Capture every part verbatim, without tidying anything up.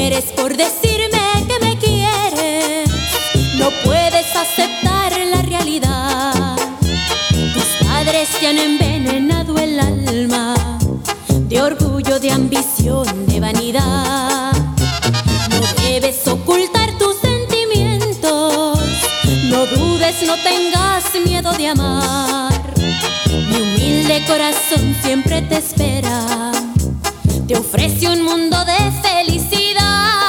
mueres por decirme que me quieres. No puedes aceptar la realidad. Tus padres te han envenenado el alma de orgullo, de ambición, de vanidad. No debes ocultar tus sentimientos. No dudes, no tengas miedo de amar. Mi humilde corazón siempre te espera. Te ofrece un mundo de felicidad.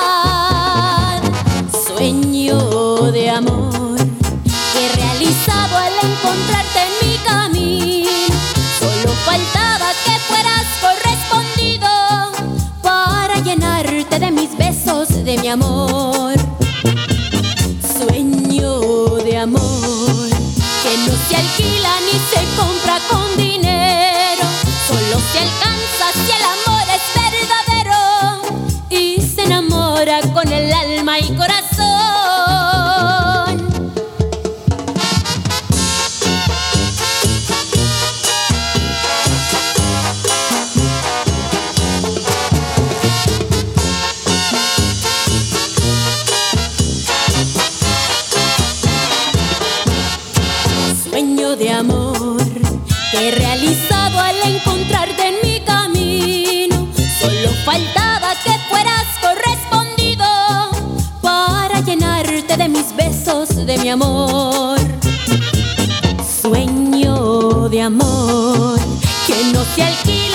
Sueño de amor que he realizado al encontrarte en mi camino. Solo faltaba que fueras correspondido para llenarte de mis besos, de mi amor. Sueño de amor que no se alquila ni se compra con dinero. Solo se alcanza si el amor es verdadero y se enamora con el alma y corazón. Sueño de amor que he realizado al encontrarte en mi camino. Solo faltaba que fueras correspondido para llenarte de mis besos, de mi amor. Sueño de amor que no se alquila